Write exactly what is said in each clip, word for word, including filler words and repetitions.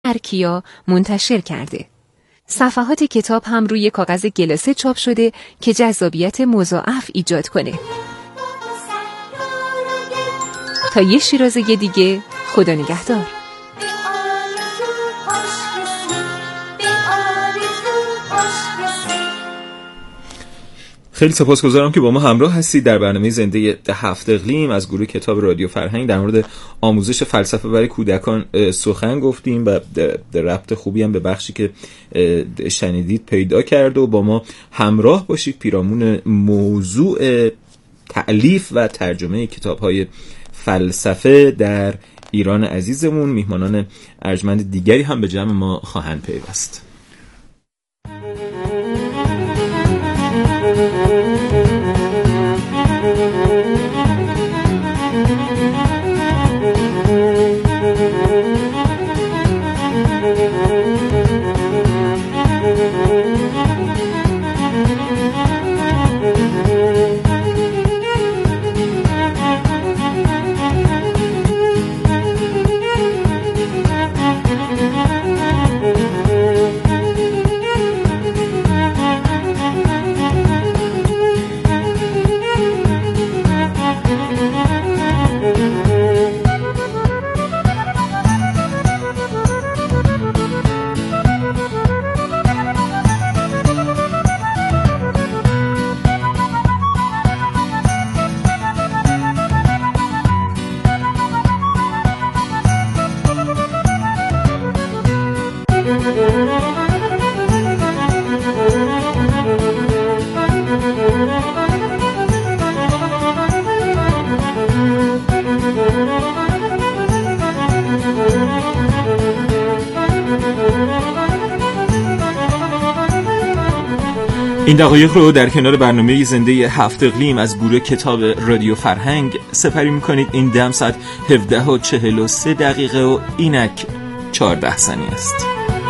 ارکیا منتشر کرده. صفحات کتاب هم روی کاغذ گلاسه چاپ شده که جذابیت مضاعف ایجاد کنه. تا یه شیرازه دیگه، خدا نگهدار. خیلی سپاسگزارم که با ما همراه هستید در برنامه زنده هفت اقلیم. از گروه کتاب رادیو فرهنگ در مورد آموزش فلسفه برای کودکان سخن گفتیم و در ربط خوبی هم به بخشی که شنیدید پیدا کرد و با ما همراه باشید پیرامون موضوع تألیف و ترجمه کتاب‌های فلسفه در ایران عزیزمون. میهمانان ارجمند دیگری هم به جمع ما خواهند پیوست. این دقایق رو در کنار برنامه زنده هفت اقلیم از گروه کتاب رادیو فرهنگ سپری میکنید. این دم ساعت هفده و چهل و سه دقیقه و اینک چهارده ثانیه است.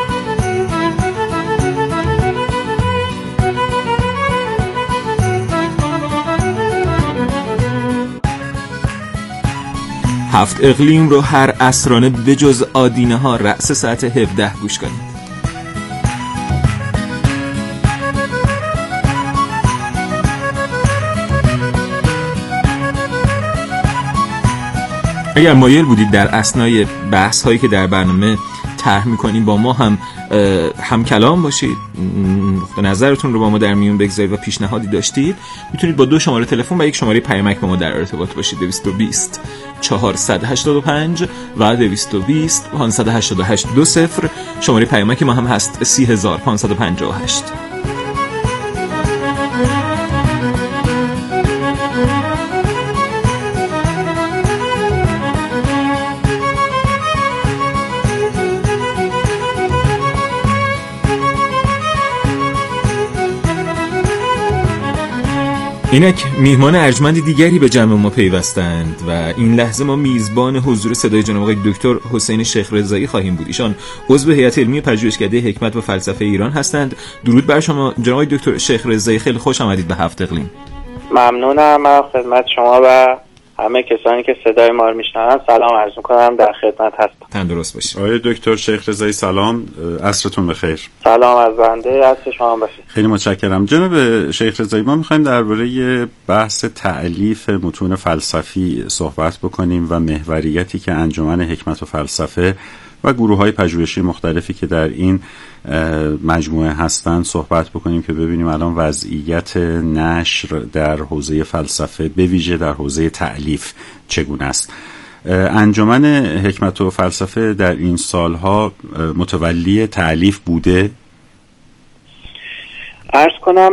هفت اقلیم رو هر عصرانه به جز آدینه ها رأس ساعت هفده گوش کنید. اگر مایل بودید در اثنای بحث هایی که در برنامه طرح می‌کنیم با ما هم هم کلام باشید، نقطه نظرتون رو با ما در میون بگذارید و پیشنهادی داشتید، میتونید با دو شماره تلفن و یک شماره پیامک با ما در ارتباط باشید. دویست و بیست چهارصد و هشتاد و پنج و دویست و بیست پانصد و هشتاد و هشت دو صفر. شماره پیامک ما هم هست سی هزار پانصد و پنجاه و هشت. اینک میهمان ارجمند دیگری به جمع ما پیوستند و این لحظه ما میزبان حضور صدای جناب آقای دکتر حسین شیخ رضایی خواهیم بود. ایشان عضو هیئت علمی پژوهشکده حکمت و فلسفه ایران هستند. درود بر شما جناب آقای دکتر شیخ رضایی، خیلی خوش آمدید به هفت اقلیم. ممنونم. من خدمت شما و همه کسانی که صدای ما رو میشنون سلام عرض می‌کنم، در خدمت هستم. تندرست باشید. آقای دکتر شیخ رضایی سلام، عصرتون بخیر. سلام از بنده، عصر شما بخیر. خیلی متشکرم. جناب شیخ رضایی، ما می‌خوایم درباره بحث تألیف متون فلسفی صحبت بکنیم و محوریتی که انجمن حکمت و فلسفه و گروه‌های پژوهشی مختلفی که در این مجموعه هستند صحبت بکنیم که ببینیم الان وضعیت نشر در حوزه فلسفه به ویژه در حوزه تألیف چگونه است. انجمن حکمت و فلسفه در این سالها متولی تألیف بوده؟ عرض کنم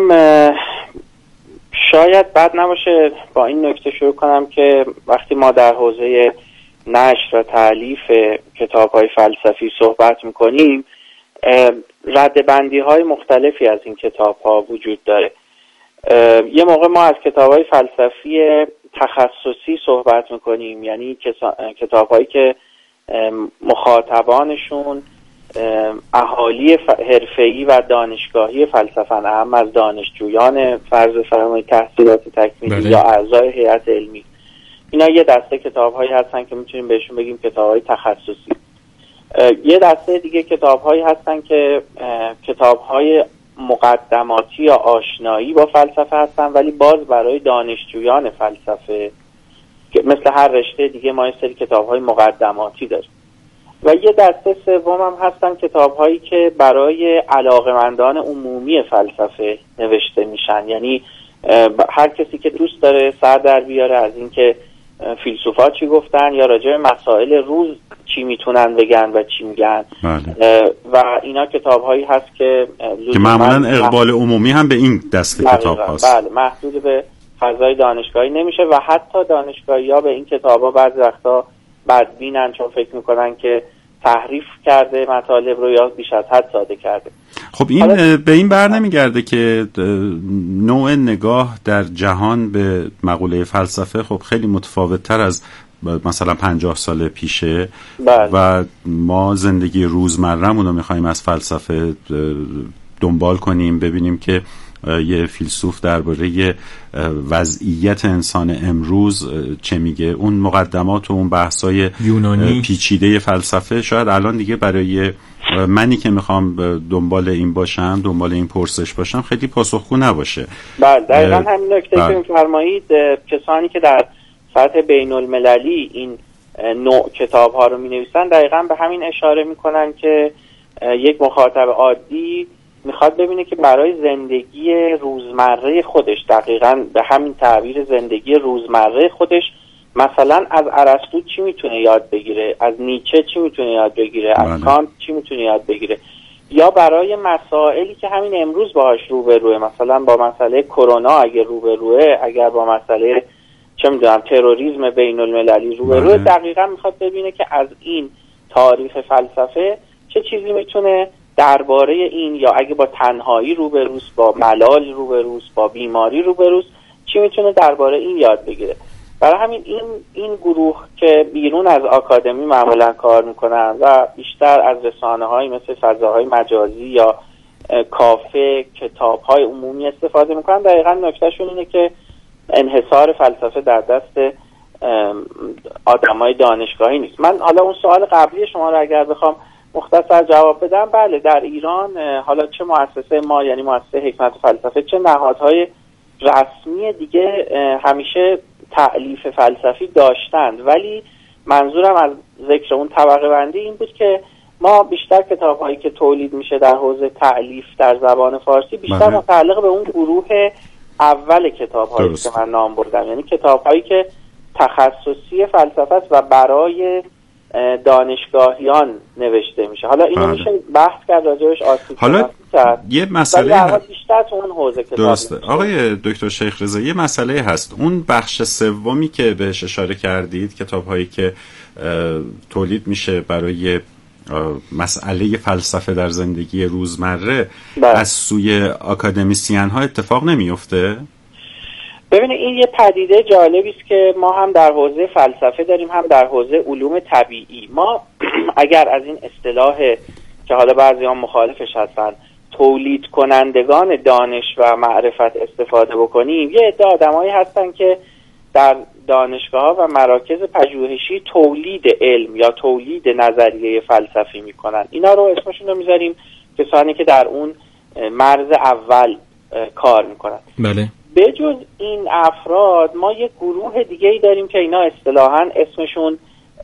شاید بد نباشه با این نکته شروع کنم که وقتی ما در حوزه نشر و تألیف کتاب‌های فلسفی صحبت می‌کنیم، ردبندی‌های مختلفی از این کتاب‌ها وجود داره. یه موقع ما از کتاب‌های فلسفی تخصصی صحبت می‌کنیم، یعنی کتاب‌هایی که مخاطبانشون اهالی حرفه‌ای و دانشگاهی فلسفه، اهم از دانشجویان فرض فرمایید تحصیلات تکمیلی یا اعضای هیئت علمی. اینا یه دسته کتاب‌هایی هستن که میتونیم بهشون بگیم کتاب‌های تخصصی. یه دسته دیگه کتاب‌هایی هستن که کتاب‌های مقدماتی یا آشنایی با فلسفه هستن، ولی باز برای دانشجویان فلسفه که مثل هر رشته دیگه ما یه سری کتاب‌های مقدماتی داریم. و یه دسته سوم هم هستن کتاب‌هایی که برای علاقه‌مندان عمومی فلسفه نوشته میشن، یعنی هر کسی که دوست داره سر در بیاره از اینکه فیلسوفا چی گفتن یا راجع به مسائل روز چی میتونن بگن و چی میگن. بله. و اینا کتاب‌هایی هست که که معمولاً اقبال عمومی هم به این دسته کتاب هست. بله، محدود به فضای دانشگاهی نمیشه و حتی دانشگاهی‌ها به این کتاب‌ها بعضی وقتا بدبینن، چون فکر میکنن که تحریف کرده مطالب رو یا بیش از حد ساده کرده. خب این به این بر نمیگرده که نوع نگاه در جهان به مقوله فلسفه خب خیلی متفاوت‌تر از مثلا پنجاه سال پیشه. بله. و ما زندگی روزمره‌مون رو می‌خوایم از فلسفه دنبال کنیم، ببینیم که یه فیلسوف درباره وضعیت انسان امروز چه میگه. اون مقدمات و اون بحثای یونانی پیچیده فلسفه شاید الان دیگه برای منی که میخوام دنبال این باشم، دنبال این پرسش باشم، خیلی پاسخگو نباشه. بله، دقیقاً همین نکته که می‌فرمایید. کسانی که در سطح بین المللی این نوع کتاب ها رو می‌نویسن دقیقاً به همین اشاره میکنن که یک مخاطب عادی میخواد ببینه که برای زندگی روزمره خودش، دقیقاً به همین تعبیر زندگی روزمره خودش، مثلا از ارسطو چی میتونه یاد بگیره، از نیچه چی میتونه یاد بگیره، از بله. کانت چی میتونه یاد بگیره، یا برای مسائلی که همین امروز باهاش روبروه، مثلا با مسئله کرونا اگر روبروه، اگر با مسئله چه میدونم تروریسم بین المللی روبروه، دقیقاً میخواد ببینه که از این تاریخ فلسفه چه چیزی میتونه درباره این، یا اگه با تنهایی روبروست، با ملال روبروست، با بیماری روبروست، چی میتونه درباره این یاد بگیره. برای همین این این گروه که بیرون از آکادمی معمولا کار میکنن و بیشتر از رسانه‌های مثل فضاهای مجازی یا کافه، کتاب‌های عمومی استفاده میکنن، دقیقاً نکتهشون اینه که انحصار فلسفه در دست آدمای دانشگاهی نیست. من حالا اون سوال قبلی شما رو اگر بخوام مختصر جواب بدم، بله، در ایران حالا چه مؤسسه ما، یعنی مؤسسه حکمت فلسفه، چه نهادهای رسمی دیگه همیشه تألیف فلسفی داشتند، ولی منظورم از ذکر اون طبقه بندی این بود که ما بیشتر کتاب‌هایی که تولید میشه در حوزه تألیف در زبان فارسی بیشتر متعلق به اون گروه اول کتاب‌هایی که من نام بردم، یعنی کتاب‌هایی که تخصصی فلسفه است و برای دانشگاهیان نوشته میشه. حالا اینو میشه بحث کرد راجعش، آسیب حالا کرد. یه مسئله هست بیشتر تو اون حوزه کتاب. درسته آقای دکتر شیخ رضا، یه مسئله هست، اون بخش سومی که بهش اشاره کردید، کتاب‌هایی که تولید میشه برای مسئله فلسفه در زندگی روزمره، بله. از سوی آکادمیسین ها اتفاق نمیفته؟ ببینید این یه پدیده جالبی است که ما هم در حوزه فلسفه داریم، هم در حوزه علوم طبیعی. ما اگر از این اصطلاح که حالا بعضی‌ها مخالفش هستن، تولید کنندگان دانش و معرفت استفاده بکنیم، یه عده آدمایی هستن که در دانشگاه‌ها و مراکز پژوهشی تولید علم یا تولید نظریه فلسفی میکنن. اینا رو اسمشون رو میذاریم کسانی که در اون مرز اول کار میکنن. بله. به جز این افراد ما یک گروه دیگه ای داریم که اینا اصطلاحاً اسمشون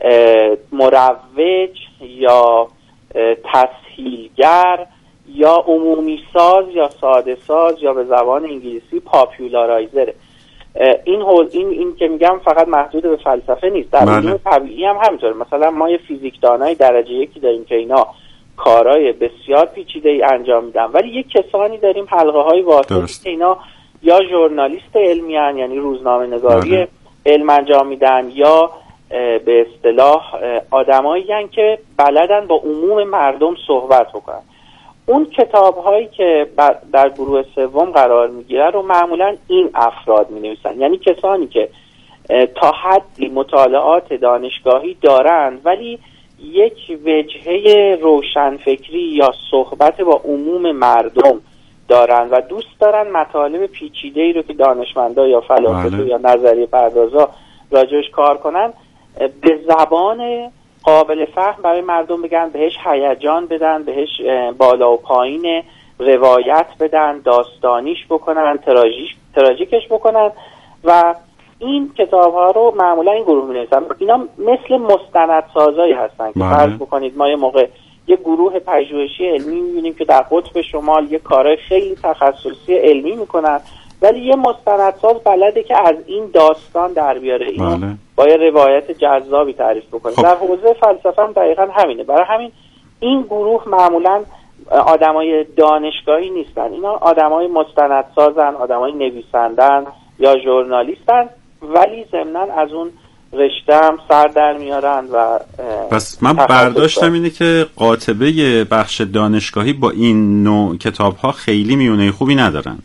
مروج یا تسهیلگر یا عمومی ساز یا ساده ساز یا به زبان انگلیسی پاپولارایزر. این هول این این که میگم فقط محدود به فلسفه نیست، در علوم طبیعی هم همینطوره. مثلا ما یه فیزیکدانای درجه یکی داریم که اینا کارهای بسیار پیچیده‌ای انجام میدن، ولی یک کسانی داریم حلقه های واسطی که اینا یا ژورنالیست علمی هن، یعنی روزنامه نگاری علم انجام میدن، یا به اصطلاح آدمایی هن که بلدن با عموم مردم صحبت بکنن. اون کتاب هایی که در گروه سوم قرار میگیره رو معمولا این افراد می نویسن، یعنی کسانی که تا حدی مطالعات دانشگاهی دارند ولی یک وجهه روشنفکری یا صحبت با عموم مردم دارن و دوست دارن مطالب پیچیده‌ای رو که دانشمندا یا فلاسفه یا نظریه پردازا راجعش کار کنن به زبان قابل فهم برای مردم بگن، بهش هیجان بدن، بهش بالا و پایین روایت بدن، داستانیش بکنن، تراژیک تراژیکش بکنن. و این کتاب ها رو معمولا این گروه می‌نویسن. اینا مثل مستندسازایی هستن که فرض بکنید ما یه موقع یه گروه پژوهشی علمی می‌بینیم که در قطب شمال یه کار خیلی تخصصی علمی میکنن، ولی یه مستندساز بلده که از این داستان در بیاره، اینو بله. با یه روایت جذابی تعریف بکنه. خب. در حوزه فلسفه هم دقیقاً همینه. برای همین این گروه معمولاً آدمای دانشگاهی نیستن، اینا آدمای مستندسازن، آدمای نویسندن یا ژورنالیستن، ولی ضمناً از اون رشته هم سر در میارن. و پس من برداشتم اینه که قاطبه بخش دانشگاهی با این نوع کتاب ها خیلی میونه خوبی ندارن.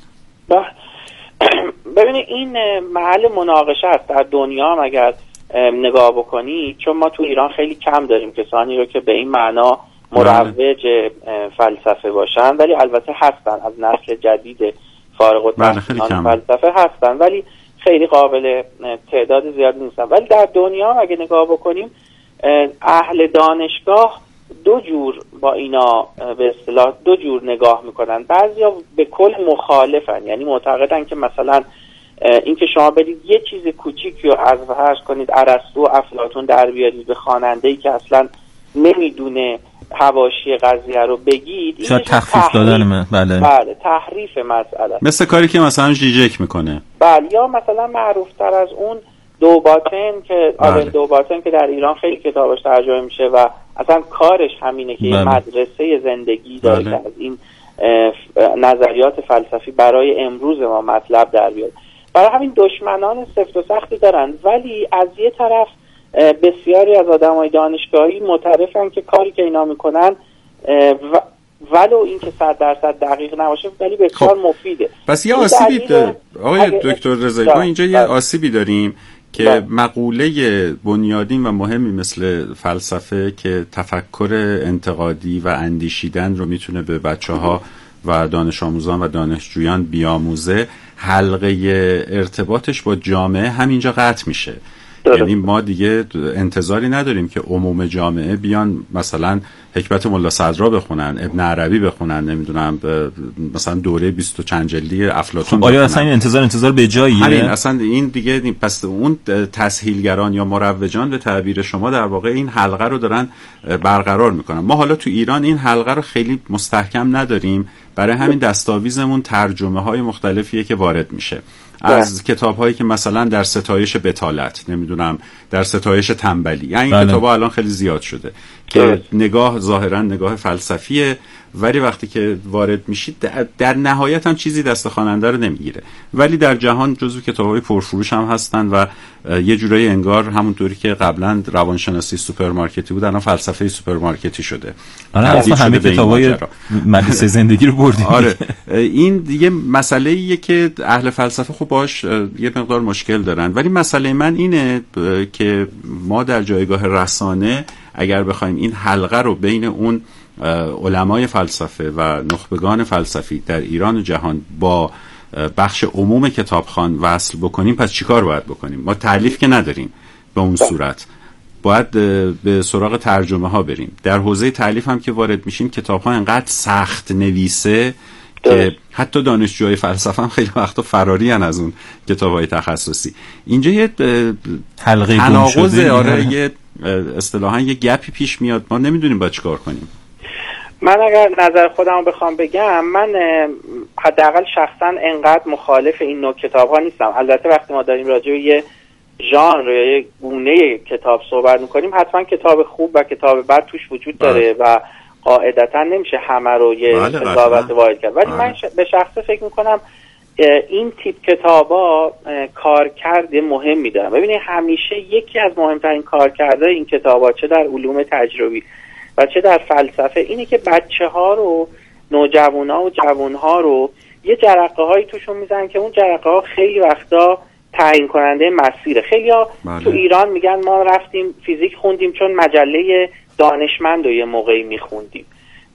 ببینید این محل مناقشه است در دنیا هم اگر نگاه بکنی، چون ما تو ایران خیلی کم داریم کسانی رو که به این معنا مروج فلسفه باشن، ولی البته هستن از نسل جدید فارغ التحصیلان فلسفه هستن، ولی خیلی قابل تعداد زیاد نیستن. ولی در دنیا هم اگه نگاه بکنیم اهل دانشگاه دو جور با اینا به اصطلاح دو جور نگاه میکنن. بعضیا به کل مخالفن، یعنی معتقدن که مثلا اینکه شما برید یه چیز کوچیکی رو از فرض کنید ارسطو و افلاطون در بیارید به خواننده‌ای که اصلا نمیدونه حواشی قضیه رو بگید، شاید تخفیف دادن من. بله بله تحریف مسئله، مثل کاری که مثلا ژیژک میکنه. بله، یا مثلا معروفتر از اون دوباتن که آبل دوباتن که در ایران خیلی کتابش ترجمه میشه و اصلا کارش همینه که بله. مدرسه زندگی داره بله. که از این نظریات فلسفی برای امروز ما مطلب در بیاد. برای همین دشمنان سفت و سختی دارن، ولی از یه طرف بسیاری از آدمای دانشگاهی معترفن که کاری که اینا میکنن و ولو اینکه صد درصد دقیق نباشه ولی بسیار خب. مفیده. پس یه آسیبی داره آقای دکتر رضایی، ما اینجا یه آسیبی داریم که بله. مقوله بنیادین و مهمی مثل فلسفه که تفکر انتقادی و اندیشیدن رو میتونه به بچه‌ها و دانش آموزان و دانشجویان بیاموزه، حلقه ارتباطش با جامعه همینجا قطع میشه. یعنی ما دیگه انتظاری نداریم که عموم جامعه بیان مثلا حکمت ملا صدرا بخونن، ابن عربی بخونن، نمیدونم مثلا دوره بیست و چند جلدی افلاطون. آیا اصلا این انتظار انتظار به جاییه؟ همین اصلا این دیگه پس اون تسهیلگران یا مروجان به تعبیر شما در واقع این حلقه رو دارن برقرار میکنن. ما حالا تو ایران این حلقه رو خیلی مستحکم نداریم، برای همین دستاویزمون ترجمه های مختلفیه که وارد میشه از کتاب هایی که مثلا در ستایش بتالت، نمیدونم در ستایش تنبلی، یعنی این کتاب ها الان خیلی زیاد شده که نگاه ظاهرا نگاه فلسفیه، ولی وقتی که وارد میشید در نهایت هم چیزی دست خواننده رو نمیگیره، ولی در جهان جزو کتاب‌های پرفروش هم هستن و یه جورایی انگار همونطوری که قبلا روانشناسی سوپرمارکتی بود الان فلسفه سوپرمارکتی شده. آره اصلا همه کتاب‌های مدرسه زندگی رو بردیم. آره این دیگه مسئله ایه که اهل فلسفه خب باش یه مقدار مشکل دارن، ولی مسئله من اینه که ما در جایگاه رسانه اگر بخوایم این حلقه رو بین اون علمای فلسفه و نخبگان فلسفی در ایران و جهان با بخش عموم کتابخوان وصل بکنیم، پس چیکار باید بکنیم؟ ما تألیف که نداریم به اون صورت، باید به سراغ ترجمه ها بریم. در حوزه تألیف هم که وارد میشیم کتاب‌ها انقدر سخت نویسه که حتی دانشجوهای فلسفه هم خیلی وقتا فراری هن از اون کتاب‌های تخصصی. اینجا یه حلقه تناقض، آره یه اصطلاحاً یه گپی پیش میاد، ما نمیدونیم باید چیکار کنیم. من اگر نظر خودم بخوام بگم، من حداقل شخصا انقدر مخالف این نوع کتاب ها نیستم. البته وقتی ما داریم راجع به یه ژانر یا یه گونه کتاب صحبت میکنیم حتما کتاب خوب و کتاب بد توش وجود داره و قاعدتا نمیشه همه رو یه قضاوت واحد کرد، ولی من به شخصه فکر میکنم این تیپ کتابا کارکرد مهمی دارن. ببینید همیشه یکی از مهمترین کارکردهای این کتابا چه در علوم تجربی و چه در فلسفه اینه که بچه ها رو، نوجوان ها و جوان ها رو یه جرقه هایی توشون میزنن که اون جرقه ها خیلی وقتا تعیین کننده مسیره. خیلی ها تو ایران میگن ما رفتیم فیزیک خوندیم چون مجله دانشمند رو یه موقعی میخوندیم.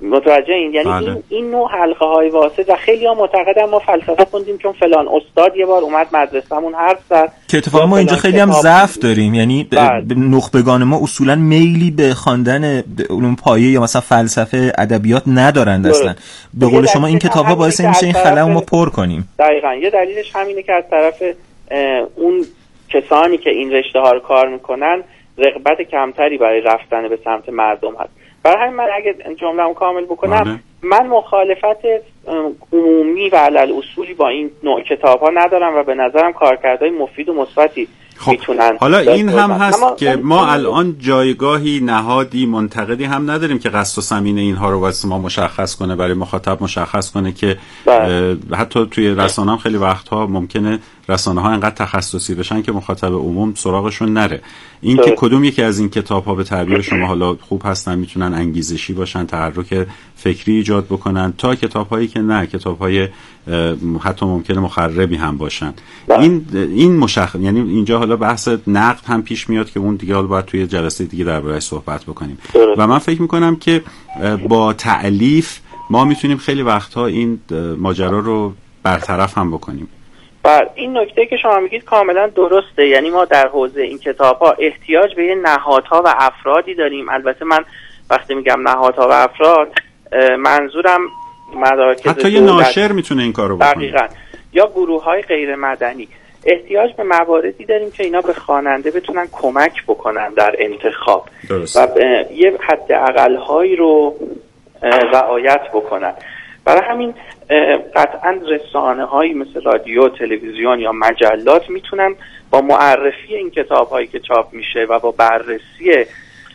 متوجه این یعنی بله. این این نوع حلقه های واسط و خیلی ها معتقدن ما فلسفه خوندیم چون فلان استاد یه بار اومد مدرسه‌مون حرف زد که اتفاقا ما اینجا خیلی هم ضعف داریم، یعنی بله. نخبگان ما اصولا میلی به خواندن علوم پایه یا مثلا فلسفه ادبیات ندارند اصلا. به قول شما این کتاب‌ها باعث میشه این خلا ما پر کنیم. دقیقاً یه دلیلش همینه که از طرف اون کسانی که این رشته ها رو کار میکنن رغبت کمتری برای رفتن به سمت مردم هست. برای همین من اگه جمله‌مو کامل بکنم بله. من مخالفت عمومی و علل اصولی با این نوع کتاب‌ها ندارم و به نظرم کارکردهای مفید و مثبتی خب میتونن. حالا این هم هست اما که ما الان جایگاهی نهادی منتقدی هم نداریم که قصد و ضمیر اینها رو واسه ما مشخص کنه، برای مخاطب مشخص کنه که حتی توی رسانه هم خیلی وقتها ممکنه رسانه ها انقدر تخصصی بشن که مخاطب عموم سراغشون نره. این که کدوم یکی از این کتاب ها به تعبیر شما حالا خوب هستن، میتونن انگیزشی باشن، تحرک فکری ایجاد بکنن، تا کتاب هایی که نه، کتاب های حتی ممکنه مخربی هم باشن. ده. این این مشخص، یعنی اینجا حالا بحث نقد هم پیش میاد که اون دیگه حالا باید توی جلسه دیگه درباره‌اش صحبت بکنیم. ده. و من فکر میکنم که با تألیف ما میتونیم خیلی وقتها این ماجرا رو برطرف هم بکنیم. بله، این نکته که شما میگید کاملا درسته. یعنی ما در حوزه این کتاب‌ها احتیاج به نهادها و افرادی داریم. البته من وقتی میگم نهادها و افراد منظورم مراکز حتی یه ناشر میتونه این کارو بکنه. دقیقاً. یا گروه‌های غیر مدنی. احتیاج به مواردی داریم که اینا به خواننده بتونن کمک بکنن در انتخاب. درست. و یه حداقل‌هایی رو رعایت بکنن. برای همین قطعاً رسانه‌هایی مثل رادیو، تلویزیون یا مجلات میتونن با معرفی این کتاب‌هایی که چاپ میشه و با بررسی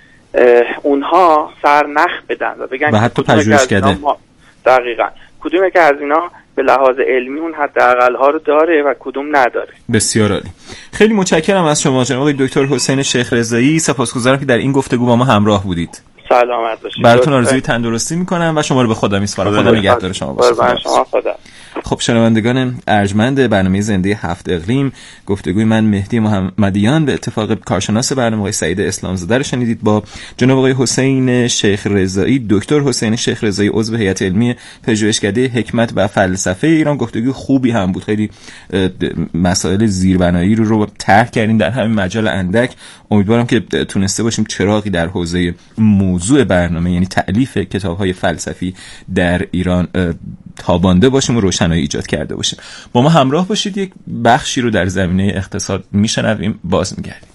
اونها سرنخ بدن و بگن و حتی پژوهشکده. دقیقاً کدومی که از اینا به لحاظ علمی اون حداقل‌ها رو داره و کدوم نداره. بسیار عالی. خیلی متشکرم از شما جناب دکتر حسین شیخ رضایی. سپاسگزارم که در این گفتگو با ما همراه بودید. سلامت باشید. براتون آرزوی تندرستی میکنم و شما رو به خدا میسپارم. خدا, خدا نگهدار شما باشه. شما خدا. خب شنوندگان ارجمند برنامه زنده هفت اقلیم، گفتگوی من مهدی محمدیان به اتفاق کارشناس برنامه آقای سعید اسلامزاده رو شنیدید با جناب آقای حسین شیخ رضایی. دکتر حسین شیخ رضایی عضو هیئت علمی پژوهشکده حکمت و فلسفه ایران. گفتگوی خوبی هم بود، خیلی مسائل زیربنایی رو رو طرح کردیم در همین مجال اندک. امیدوارم که تونسته باشیم چراغی در حوزه موضوع برنامه یعنی تألیف کتاب‌های فلسفی در ایران تابانده باشیم و روشنایی ایجاد کرده باشیم. با ما همراه باشید. یک بخشی رو در زمینه اقتصاد میشنویم، باز میگردیم.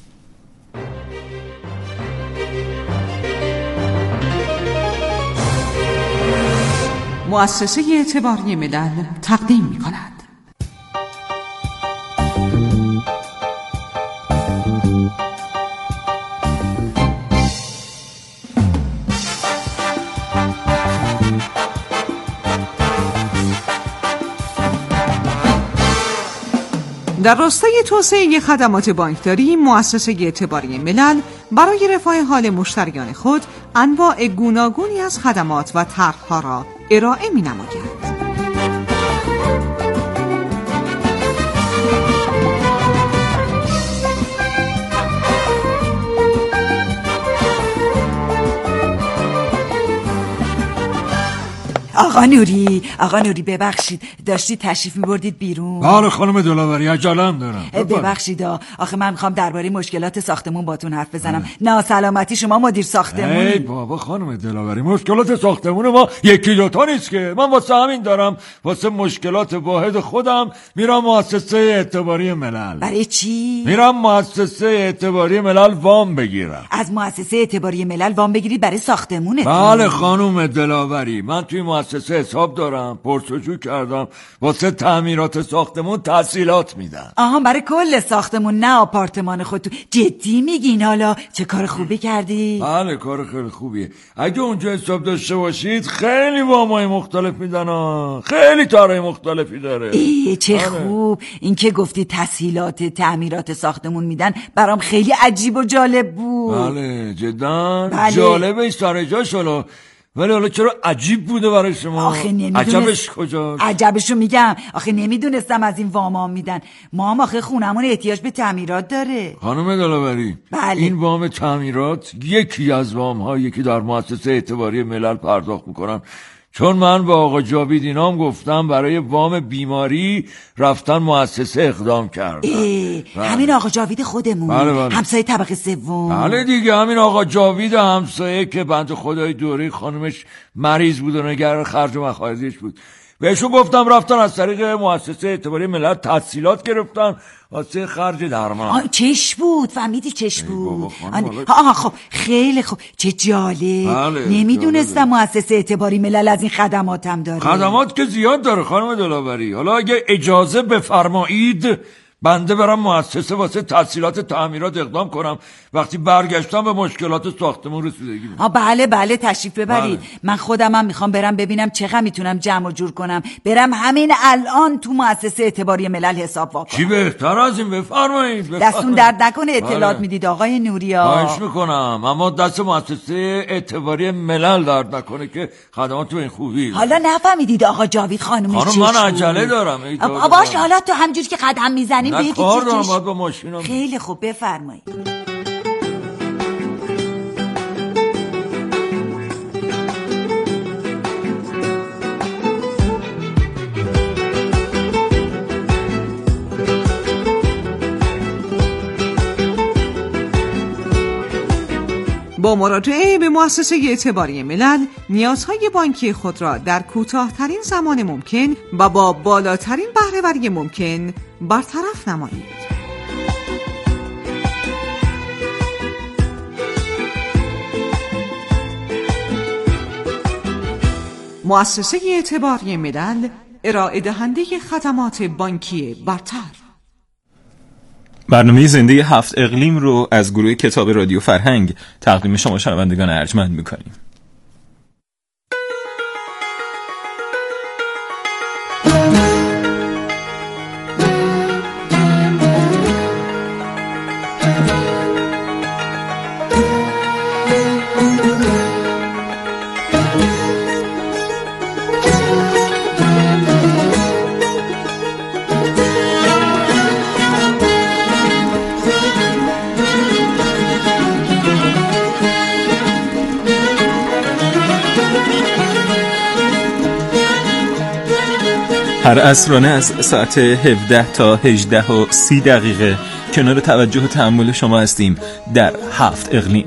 مؤسسه اعتباری ملل تقدیم می‌کند. در راستای توسعه خدمات بانکداری، مؤسسه اعتباری ملل برای رفاه حال مشتریان خود انواع گوناگونی از خدمات و طرح‌ها را ارائه می‌نماید. آقا نوری، آقا نوری ببخشید، داشتی تشریف می‌بردید بیرون؟ بله خانم دلاوری، عجله‌ام دارم. ببخشید آخه من می‌خوام درباره مشکلات ساختمون باتون حرف بزنم. ناسلامتی شما مدیر ساختمون. ای بابا خانم دلاوری، مشکلات ساختمون ما یکی دوتا نیست که. من واسه همین دارم واسه مشکلات واحد خودم میرم مؤسسه اعتباری ملل. برای چی؟ میرم مؤسسه اعتباری ملل وام بگیرم. از مؤسسه اعتباری ملل وام بگیری برای ساختمونه؟ بله خانم دلاوری، من توی مؤسسه حساب دارم، پرسجو کردم، واسه تعمیرات ساختمون تسهیلات میدن. آها، برای کل ساختمون، نه آپارتمان خودتون. جدی میگین؟ حالا چه کار خوبی کردی؟ بله کار خیلی خوبیه. اگه اونجا حساب داشته باشید خیلی وامای مختلف میدن ها. خیلی طرحای مختلفی داره. ای چه بله. خوب. این که گفتی تسهیلات تعمیرات ساختمون میدن برام خیلی عجیب و جالب بود. بله جدا بله. جالبه. سر جاش. حالا ولی حالا چرا عجیب بوده برای شما؟ آخه نمیدونست... عجبش کجاست؟ عجبشو میگم، آخه نمیدونستم از این وام میدن. ما هم آخه خونمون احتیاج به تعمیرات داره. خانم دلاوری، بله. این وام تعمیرات یکی از وام هایی که در مؤسسه اعتباری ملل پرداخت میکنم، چون من با آقا جاوید اینام گفتم برای وام بیماری رفتن مؤسسه اقدام کردن. همین آقا جاوید خودمون؟ بله بله. همسایه طبقه سوم؟ بله دیگه، همین آقا جاوید همسایه که بنده خدای دوره خانمش مریض بود و نگران خرج و مخارجش بود. بهشون گفتم رفتن از طریق مؤسسه اعتباری ملل تحصیلات گرفتن واسه خرج درمان. چش بود؟ فهمیدی چش بود؟ آن... آها خب خیلی خوب، چه جالب. بله. نمیدونستم مؤسسه اعتباری ملل از این خدمات هم داره. خدمات که زیاد داره خانم دلاوری. حالا اگه اجازه بفرمایید بنده برم مؤسسه واسه تحصیلات تعمیرات اقدام کنم، وقتی برگشتم به مشکلات ساختمون رسیدگی میکنم. آه بله بله تشریف ببرید. بله. من خودم هم میخوام برم ببینم چقدر میتونم جمع و جور کنم، برم همین الان تو مؤسسه اعتباری ملل حساب وا کنم. چی بهتر از این؟ بفرمایید, بفرمایید. دستون درد نکنه اطلاعات بله. میدید آقای نوریا. خواهش میکنم، اما دست مؤسسه اعتباری ملل درد نکنه که خدمات تو این خوبی. حالا نفهمیدید آقا جاوید خانمش چی؟ خانم من عجله دارم. باشه حالا تو همجوری که قدم میزنیم نه کار دارم باید با ماشینم. خیلی خوب بفرمایید. با مراجعه به مؤسسه اعتباری ملل نیازهای بانکی خود را در کوتاه‌ترین زمان ممکن و با بالاترین بهره‌وری ممکن برطرف نمایید. مؤسسه اعتباری ملل، ارائه دهنده خدمات بانکی برتر. برنامه زنده هفت اقلیم رو از گروه کتاب رادیو فرهنگ تقدیم شما شنوندگان ارجمند می‌کنیم. هر عصرانه از ساعت هفده تا هجده و سی دقیقه کنار توجه و تأمل شما هستیم در هفت اقلیم.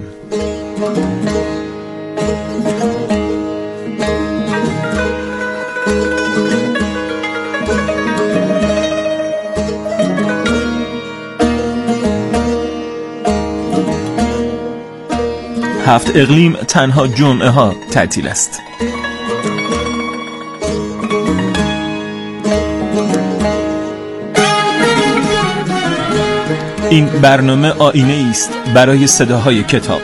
هفت اقلیم تنها جمعه ها تعطیل است. این برنامه آینه است برای صداهای کتاب.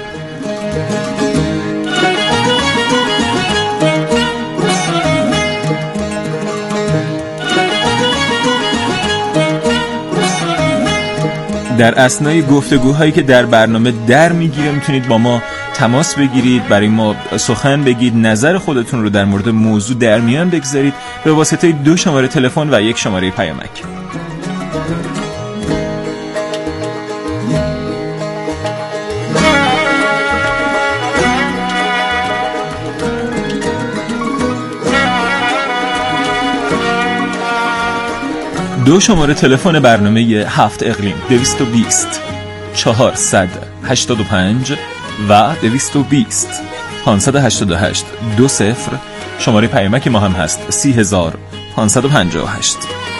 در اثنای گفتگوهایی که در برنامه در میگیره میتونید با ما تماس بگیرید، برای ما سخن بگید، نظر خودتون رو در مورد موضوع در میان بگذارید به واسطه دو شماره تلفن و یک شماره پیامک. دو شماره تلفن برنامه هفت اقلیم: دویست و بیست چهارصد هشتاد و پنج و دویست و بیست پانصد و هشتاد و هشت دو صفر. شماره پیامک ما هم هست سی هزار پانصد و پنجاه و هشت.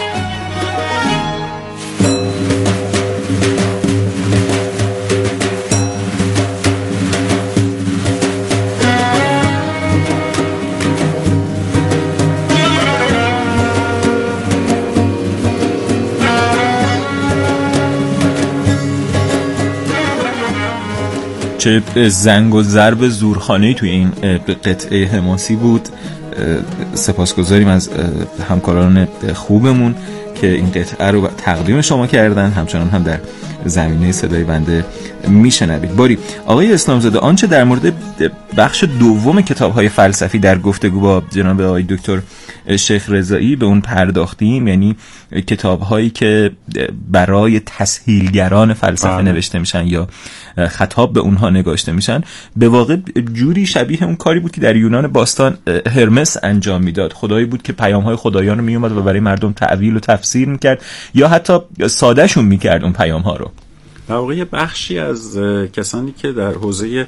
چه زنگ و ضرب زورخانه‌ای توی این قطعه حماسی بود. سپاسگزاریم از همکاران خوبمون که این قطعه رو تقدیم شما کردن، همچنان هم در زمینه صدای بنده میشنوید. باری آقای اسلامزاده، آنچه در مورد بخش دوم کتاب‌های فلسفی در گفتگو با جناب آقای دکتر شیخ رضایی به اون پرداختیم، یعنی کتاب‌هایی که برای تسهیلگران فلسفه آه. نوشته میشن یا خطاب به اونها نگاشته میشن، به واقع جوری شبیه اون کاری بود که در یونان باستان هرمس انجام میداد. خدایی بود که پیام‌های خدایان رو میومد و برای مردم تعویل و تفسیر میکرد یا حتی سادهشون میکرد اون پیام‌ها رو. در واقع بخشی از کسانی که در حوزه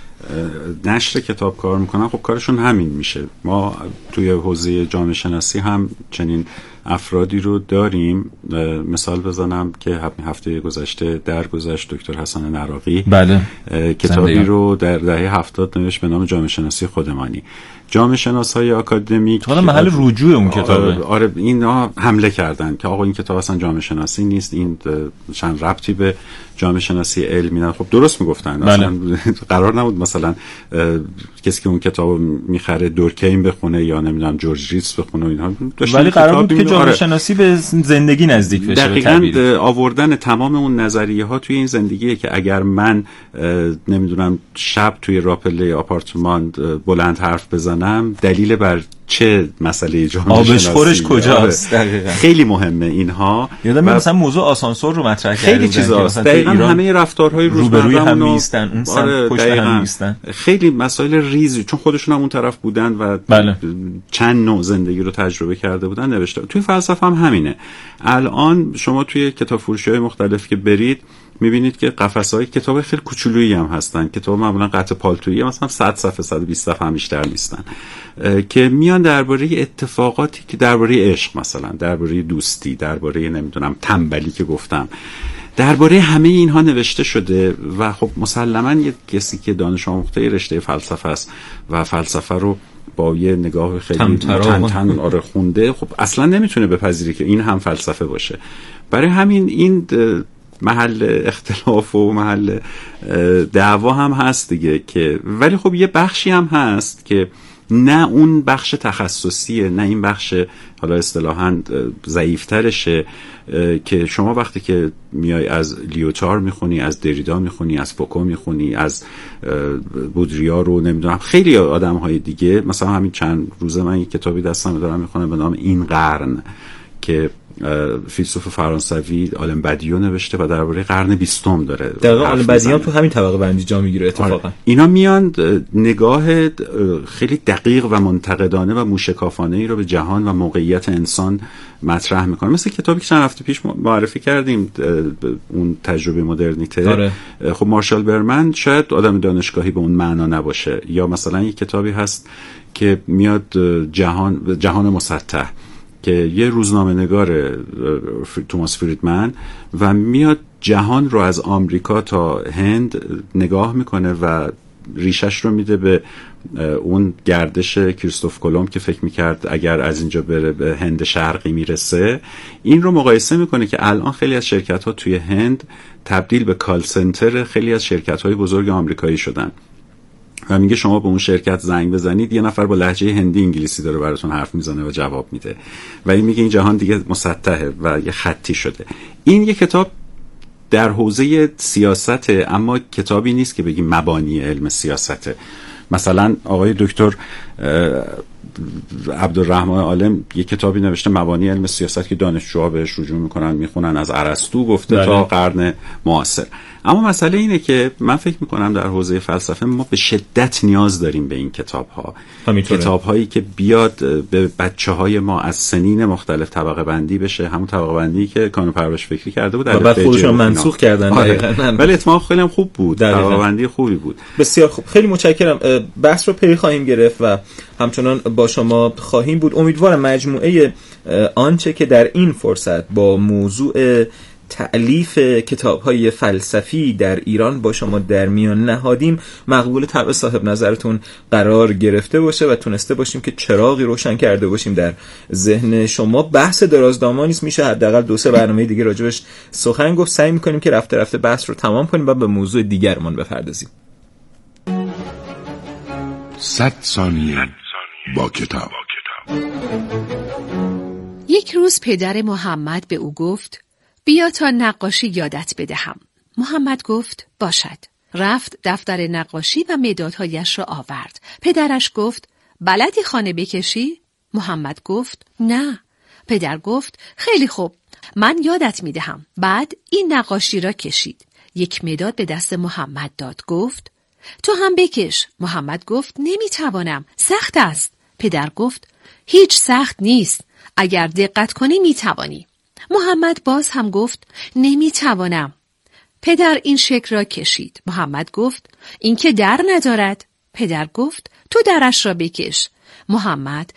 نشر کتاب کار میکنن خب کارشون همین میشه. ما توی حوزه جامعه شناسی هم چنین افرادی رو داریم. مثال بزنم که هفته گذشته در گذشت دکتر حسن نراقی بله. کتابی رو در دهه هفتاد نوشت به نام جامعه شناسی خودمانی. جامعه شناسای آکادمیک حالا محل رجوع اون کتابه. آره, آره اینا حمله کردن که آقا این کتاب اصلا جامعه شناسی نیست، این چند ربطی به جامعه شناسی علمی نداره. خب درست میگفتن. بله. اصلا قرار نبود مثلا کسی که اون کتابو میخره دورکیم بخونه یا نمیدونم جورج ریتس بخونه اینها، ولی قرار بود که جامعه آره. شناسی به زندگی نزدیک بشه. دقیقاً آوردن تمام اون نظریه ها توی این زندگیه که اگر من نمیدونم شب توی راپله آپارتمان بلند حرف بزنم دلیل بر چه مسئله جامعه شناسی آبشخورش کجاست. خیلی مهمه اینها. یادم میاد مثلا موضوع آسانسور رو مطرح کردن، خیلی چیزاست. دقیقاً همه رفتارهای روبروی هم نیستن، اون سمت آره پشت هم نیستن. خیلی مسائل ریزی، چون خودشون هم اون طرف بودن و بله. چند نوع زندگی رو تجربه کرده بودن نوشته. توی فلسفه هم همینه. الان شما توی کتاب فروشی‌های مختلف که برید میبینید که قفسه‌های کتاب خیلی کوچولویی هم هستن. کتاب معمولا قطع پالتویی مثلا صد صفحه صد و بیست صفحه هم بیشتر نیستن که میان درباره اتفاقاتی که درباره عشق، مثلا درباره دوستی، درباره نمیدونم تنبلی که گفتم، درباره همه اینها نوشته شده. و خب مسلماً یه کسی که دانش آموخته رشته فلسفه است و فلسفه رو با یه نگاه خیلی تن تن آره خونده، خب اصلا نمیتونه بپذیره که این هم فلسفه باشه. برای همین این محل اختلاف و محل دعوا هم هست دیگه. که ولی خب یه بخشی هم هست که نه اون بخش تخصصیه، نه این بخش حالا اصطلاحاً ضعیف‌ترشه، که شما وقتی که میای از لیوتار میخونی، از دریدا میخونی، از فوکو میخونی، از بودریا رو نمیدونم خیلی آدم‌های دیگه، مثلا همین چند روزه من یک کتابی دستم دارم میخونم به نام این قرن که فیلسوف فرانسوی آلن بدیو نوشته و درباره قرن بیستم داره. دقیقاً آلن بدیو تو همین طبقه بندی جا میگیره اتفاقا. آره. اینا میان نگاه خیلی دقیق و منتقدانه و موشکافانه ای رو به جهان و موقعیت انسان مطرح میکنه. مثل کتابی که چند هفته پیش معرفی کردیم، اون تجربه مدرنیته. آره. خب مارشال برمن شاید آدم دانشگاهی به اون معنا نباشه، یا مثلا یک کتابی هست که میاد جهان جهان مسطح که یه روزنامه نگار توماس فریدمن و میاد جهان رو از آمریکا تا هند نگاه میکنه و ریشش رو میده به اون گردش کریستوف کلمب که فکر میکرد اگر از اینجا بره به هند شرقی میرسه. این رو مقایسه میکنه که الان خیلی از شرکت ها توی هند تبدیل به کال سنتر خیلی از شرکت های بزرگ آمریکایی شدن و میگه شما به اون شرکت زنگ بزنید یه نفر با لهجه هندی انگلیسی داره براتون حرف میزنه و جواب میده و این میگه این جهان دیگه مسطحه و یه خطی شده. این یه کتاب در حوزه سیاسته، اما کتابی نیست که بگیم مبانی علم سیاسته. مثلا آقای دکتر عبدالرحمن عالم یه کتابی نوشته مبانی علم سیاست که دانشجوها بهش رجوع میکنن میخونن، از ارسطو گفته بله. تا قرن معاصر. اما مسئله اینه که من فکر میکنم در حوزه فلسفه ما به شدت نیاز داریم به این کتاب ها، کتاب هایی که بیاد به بچه های ما از سنین مختلف طبقه بندی بشه، همون طبقه بندی که کانون پرورش فکری کرده بود، بعد خودشون منسوخ کردن. ولی اتفاقا خیلی هم خوب بود، طبقه بندی خوبی بود. بسیار خوب، خیلی متشکرم. بحث رو پی خواهیم گرفت و همچنان با شما خواهیم بود. امیدوارم مجموعه آنچه که در این فرصت با موضوع تألیف کتاب‌های فلسفی در ایران با شما در میان نهادیم مقبول طبع صاحب نظرتون قرار گرفته باشه و تونسته باشیم که چراغی روشن کرده باشیم در ذهن شما. بحث درازدامانی است، میشه حداقل دو سه برنامه دیگه راجبش سخن گفت. سعی می‌کنیم که رفته رفته بحث رو تمام کنیم و به موضوع دیگرمان بپردازیم. صد ثانیه با کتاب. یک روز پدر محمد به او گفت بیا تا نقاشی یادت بدهم. محمد گفت باشد. رفت دفتر نقاشی و مدادهایش را آورد. پدرش گفت بلدی خانه بکشی؟ محمد گفت نه. پدر گفت خیلی خوب، من یادت میدهم. بعد این نقاشی را کشید. یک مداد به دست محمد داد. گفت تو هم بکش. محمد گفت نمیتوانم، سخت است. پدر گفت هیچ سخت نیست، اگر دقت کنی میتوانی. محمد باز هم گفت نمیتوانم. پدر این شکل را کشید. محمد گفت این که در ندارد. پدر گفت تو درش را بکش. محمد